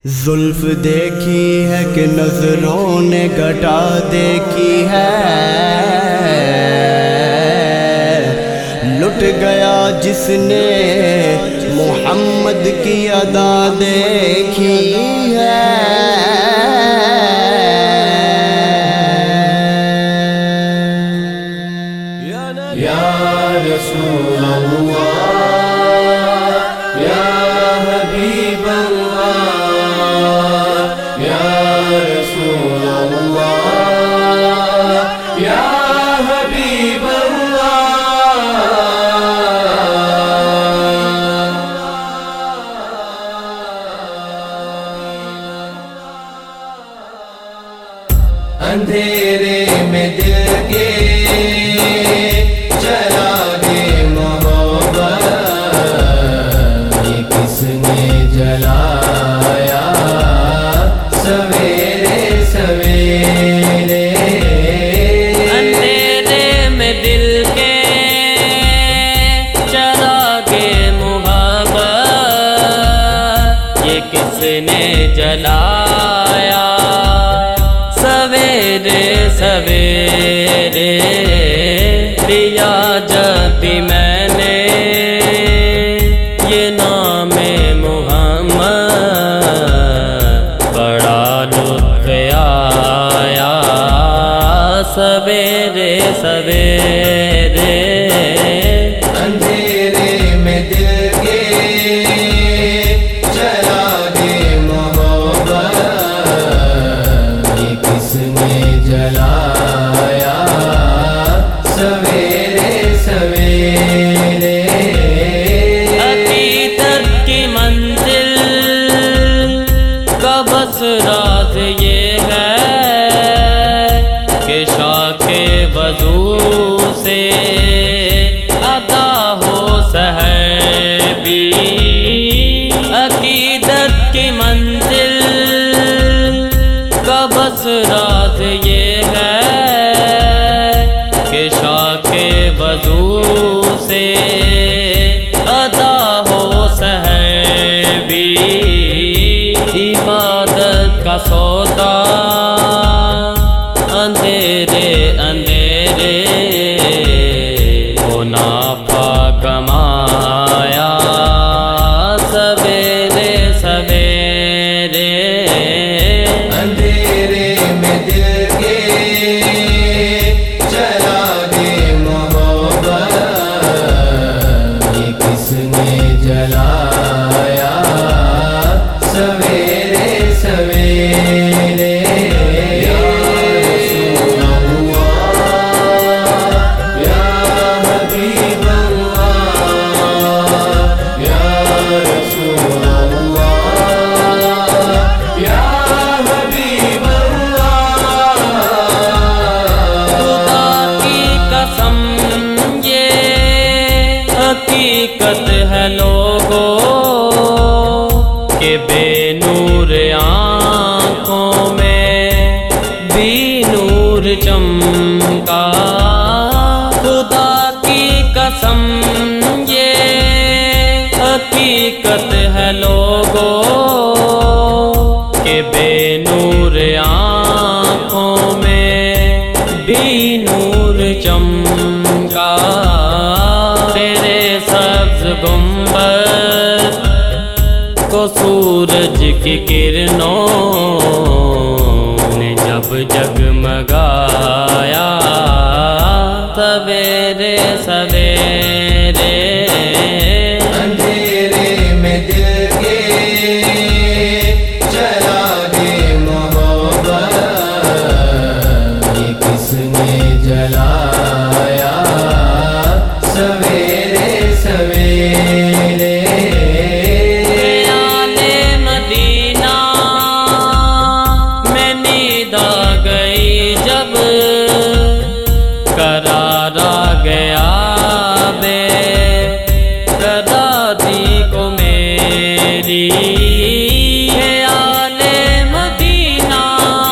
زلف دیکھی ہے کہ نظروں نے گھٹا دیکھی ہے، لٹ گیا جس نے محمد کی ادا دیکھی ہے۔ یا رسول اللہ، یا حبیب اللہ، یا رسول اللہ، یا حبیب اللہ۔ اندھیرے میں دل کے چراغے محبت، یہ کس نے جلایا سویرے سویرے؟ اندھیرے میں دل کے چراغے محبت، یہ کس نے جلایا سویرے سویرے؟ لیا جب بھی میں نے یہ نام محمد، بڑا لطف آیا سویرے سویرے۔ اندھیرے میں دل کے چراغے محبت، یہ کس نے جلایا سویرے سویرے؟ حقیقت کی منزل کا بس راز یہ ہے کہ شاخ وضو سے ادا ہو سحر بھی۔ عقیدت کی منزل کا بس راز یہ ہے کہ شاخ وضو سے ادا ہو سحر بھی۔ عبادت کا سودا اندھیرے اندھیرے منافع کمایا سویرے سویرے۔ اندھیرے میں دل کے چراغے محبت، یہ کس نے جلایا سویرے سویرے؟ یا رسول اللہ، یا حبیب اللہ، یا رسول اللہ، یا حبیب اللہ۔ خدا کی قسم یہ حقیقت ہے لوگوں کہ بے نور آنکھوں میں بھی نور چمکا۔ خدا کی قسم یہ حقیقت ہے لوگوں کہ بے نور آنکھوں میں بھی نور چمکا۔ تیرے سبز گنبد کو سورج کی کرنوں نے جب جگمگایا سویرے سویرے۔ اندھیرے میں دل کے چراغے محبت، یہ کس نے جلایا سویرے سویرے؟ خیال مدینہ میں نیند آ گئی جب، قرار آ گیا بے قراری کو میری۔ خیال مدینہ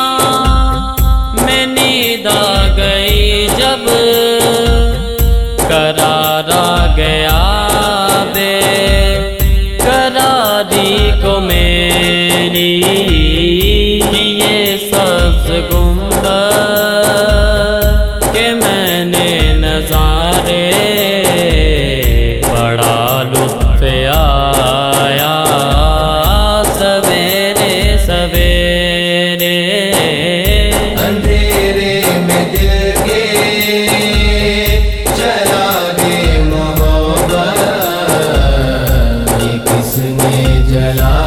میں نیند آ گئی جب، قرار آ گیا بے قراری کو میری۔ میری یہ سبز گنبد کہ میں نے نظارے بڑا لطف آیا سویرے سویرے اندھیرے میں دل کے چراغ محبت یہ کس نے جلایا